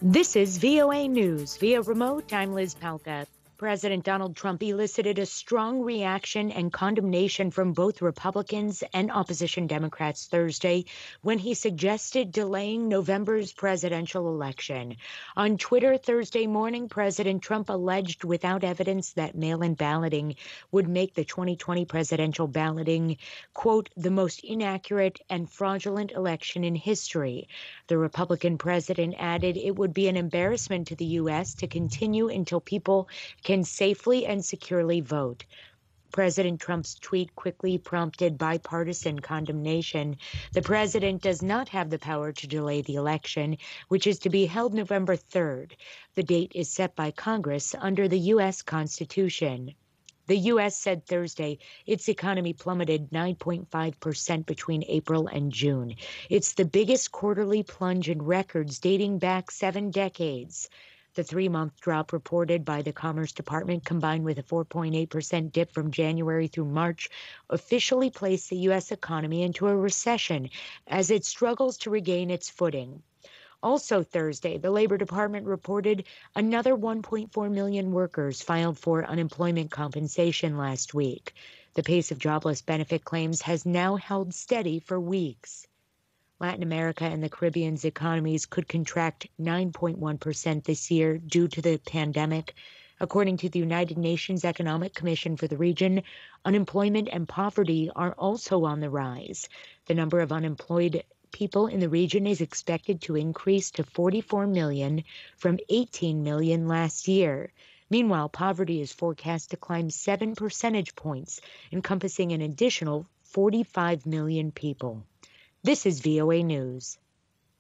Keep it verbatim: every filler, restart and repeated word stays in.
This is V O A News. Via remote, I'm Liz Palka. President Donald Trump elicited a strong reaction and condemnation from both Republicans and opposition Democrats Thursday when he suggested delaying November's presidential election. On Twitter Thursday morning, President Trump alleged without evidence that mail-in balloting would make the twenty twenty presidential balloting, quote, the most inaccurate and fraudulent election in history. The Republican president added it would be an embarrassment to the U S to continue until people can safely and securely vote. President Trump's tweet quickly prompted bipartisan condemnation. The president does not have the power to delay the election, which is to be held November third. The date is set by Congress under the U S Constitution. The U S said Thursday its economy plummeted nine point five percent between April and June. It's the biggest quarterly plunge in records dating back seven decades. The three-month drop reported by the Commerce Department, combined with a four point eight percent dip from January through March, officially placed the U S economy into a recession as it struggles to regain its footing. Also Thursday, the Labor Department reported another one point four million workers filed for unemployment compensation last week. The pace of jobless benefit claims has now held steady for weeks. Latin America and the Caribbean's economies could contract nine point one percent this year due to the pandemic. According to the United Nations Economic Commission for the region, unemployment and poverty are also on the rise. The number of unemployed people in the region is expected to increase to forty-four million from eighteen million last year. Meanwhile, poverty is forecast to climb seven percentage points, encompassing an additional forty-five million people. This is V O A News.